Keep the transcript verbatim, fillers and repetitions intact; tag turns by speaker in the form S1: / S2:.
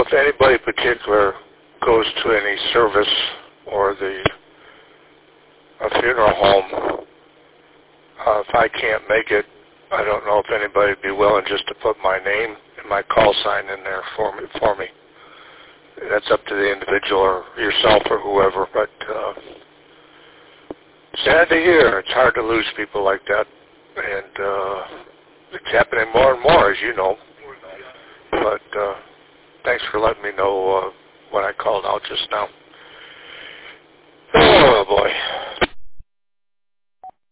S1: if anybody particular goes to any service or the a funeral home. Uh, if I can't make it, I don't know if anybody would be willing just to put my name and my call sign in there for me. For me. That's up to the individual or yourself or whoever, but uh, sad to hear. It's hard to lose people like that, and uh, it's happening more and more, as you know. But uh, thanks for letting me know uh, when I called out just now. Oh, boy.